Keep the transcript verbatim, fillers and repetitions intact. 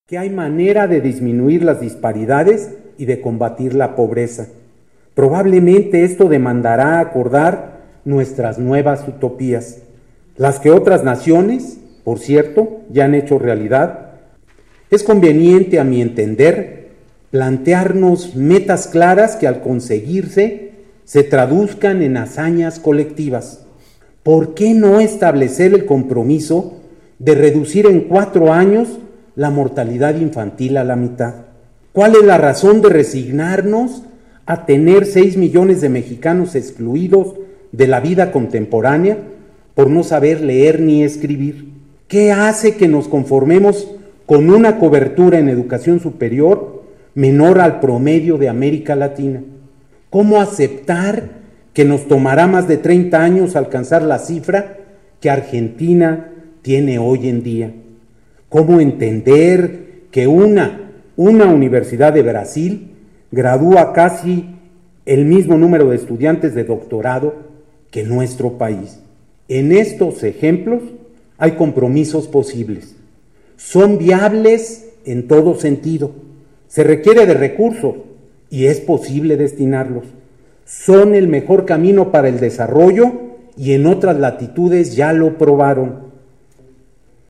que hay manera de disminuir las disparidades y de combatir la pobreza. Probablemente esto demandará acordar nuestras nuevas utopías, las que otras naciones, por cierto, ya han hecho realidad. Es conveniente, a mi entender, plantearnos metas claras que al conseguirse se traduzcan en hazañas colectivas. ¿Por qué no establecer el compromiso de reducir en cuatro años la mortalidad infantil a la mitad? ¿Cuál es la razón de resignarnos a tener seis millones de mexicanos excluidos de la vida contemporánea por no saber leer ni escribir? ¿Qué hace que nos conformemos con una cobertura en educación superior menor al promedio de América Latina? ¿Cómo aceptar que nos tomará más de treinta años alcanzar la cifra que Argentina tiene hoy en día? ¿Cómo entender que una, una universidad de Brasil gradúa casi el mismo número de estudiantes de doctorado que nuestro país? En estos ejemplos hay compromisos posibles. Son viables en todo sentido. Se requiere de recursos y es posible destinarlos. Son el mejor camino para el desarrollo y en otras latitudes ya lo probaron.